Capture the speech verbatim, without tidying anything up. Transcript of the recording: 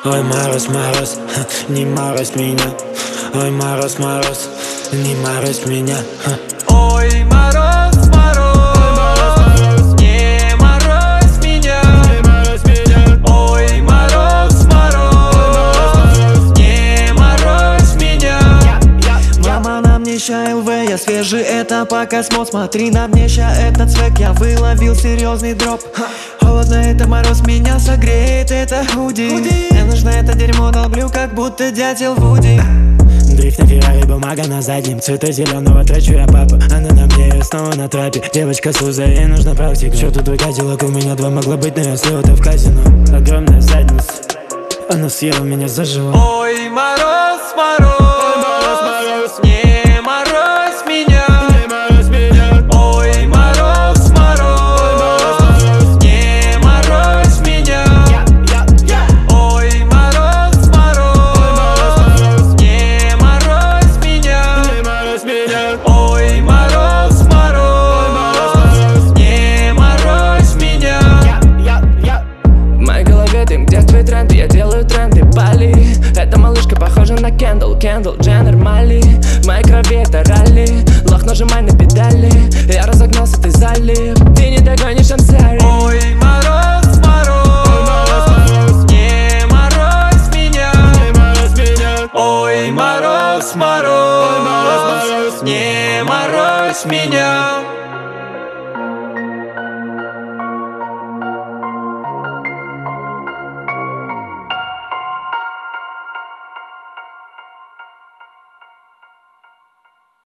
Ой, мороз, мороз, ха, не морозь меня. Ой, мороз, мороз, не морозь меня, ха. Ой, мороз, мороз, не морозь меня. Ой, мороз, мороз, не морозь меня. Мама, на мне ща эл вэ, я свежий, это по космос. Смотри на мне ща этот свек, я выловил серьезный дроп. Холодно, это мороз, меня согреет, это худи. Мне нужно это дерьмо, долблю, как будто дятел Вуди. Дрифт на Феррари, бумага на заднем. Цвета зеленого трачу я папа. Она на мне, я снова на трапе. Девочка с вуза, ей нужна практика. Что тут твой кадиллак, у меня два могло быть, но я слил-то в казино. Огромная задница, она съела меня заживо. Ой, мороз, мороз, не морозь меня. Ой, мороз, мороз, не морозь меня. Ой, мороз, мороз, не морозь меня. Ой, мороз, мороз, не морозь меня. В моей голове дым, где твои тренды, я делаю тренды Бали. Эта малышка похожа на Кендалл, Кендалл, Дженнер, Мали. В моей крови это ралли, лох, нажимай на педали. Я разогнался, ты залип, ты не догонишь, I'm sorry. Ой, мороз, мороз, не морозь меня. Ой, мороз, мороз, не морозь меня.